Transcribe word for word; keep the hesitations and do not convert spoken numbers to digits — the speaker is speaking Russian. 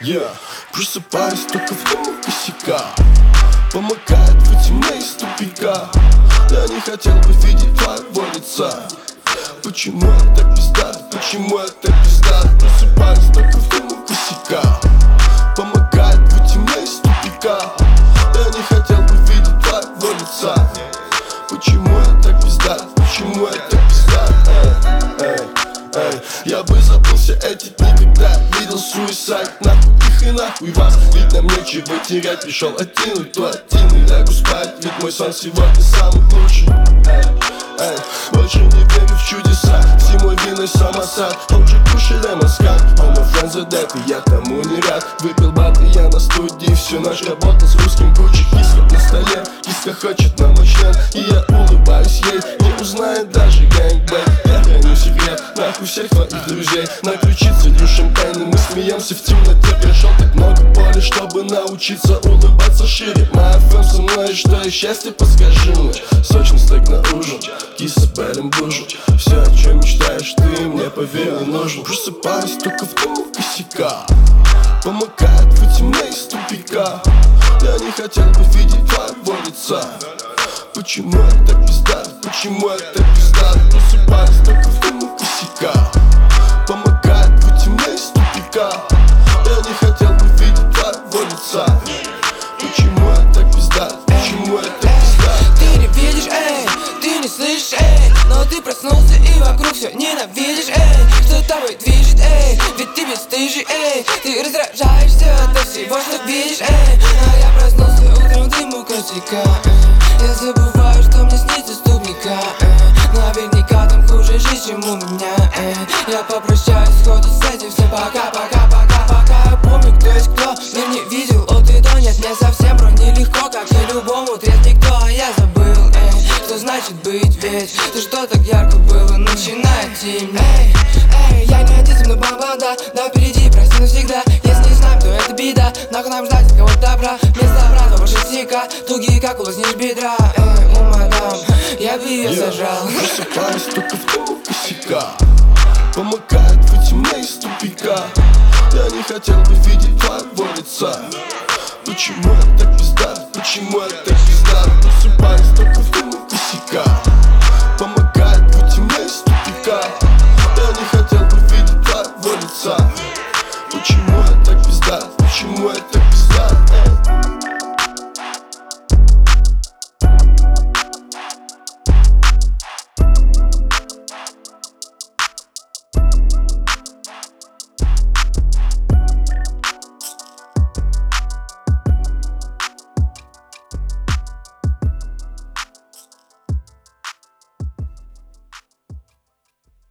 Yeah. Просыпаюсь только в дыму косяка, помогает выйти мне из тупика. Я не хотел бы видеть твоего лица. Почему я так пиздат, почему я так пиздат? Просыпаюсь только в дыму косяка, помогает выйти мне из тупика. Я не хотел бы видеть твоего лица. Почему я так пиздат, почему я так пиздат? Эй, эй, эй. Я бы забыл все эти дни, когда видел суицид. Нахуй их и нахуй вас, ведь нам нечего терять. Пришел один, то один и лягу спать, ведь мой сон сегодня самый лучший. Эй, эй. Больше не верю в чудеса, зимой виной самосад. Лучше кушай лемонскан, all my friends are dead, и я тому не рад. Выпил бат и я на студии всю ночь работал с русским кучей. Киска на столе, киска хочет на мой член, и я улыбаюсь ей, не узнает даже гэнгбэнг. Я храню секрет, нахуй всех твоих друзей. На ключице лью шампейн, и мы смеемся в темноте. Прошел так много боли, чтобы научиться улыбаться шире. Моя фэм со мной, что и счастье, подскажи мне. Сочный стейк на ужин, киса Беренбуржу. Все, о чем мечтаешь ты, мне поверь, не нужен. Просыпаюсь только в дыму косяка, помогает выйти мне из тупика. Я не хотел бы видеть твоего лица. Почему я так пиздат, почему я так пиздат? Просыпаюсь только в дыму косяка, помогает выйти мне из тупика. Я не хотел бы видеть твоего лица. Почему я так пиздат, почему я так пиздат? Ты не видишь, эй, ты не слышишь, эй, но ты проснулся и вокруг все ненавидишь, эй. Что тобой движет, эй, ведь ты бесстыжий, эй. Ты раздражаешься от всего, что видишь, эй. А я проснулся утром в дыму косяка, эй. Я забываю, что мне снится ступника, эй. Наверняка там хуже жизнь, чем у меня, эй. Я попрощаюсь сходу с этим, всем пока, пока, пока, пока. Я помню, кто есть кто, мир не видел от и до. Нет, мне совсем бро нелегко, как и любому трезвый никто. А я забыл, эй, что значит быть, ведь то, что так ярко было, начинает темнеть. Эй, эй, я не один, но бомбанда, да впереди, прости навсегда. Если не знаем, то это беда, нахуй нам ждать от кого-то добра. Вместо обратного шестика, тугие, как улоснишь бедра. Эй, у мадам, я бы ее Yeah. сажал. Просыпаюсь только в дыму косяка, помогает выйти мне из тупика. Я не хотел бы видеть твоего лица. Почему я так пиздат, почему я так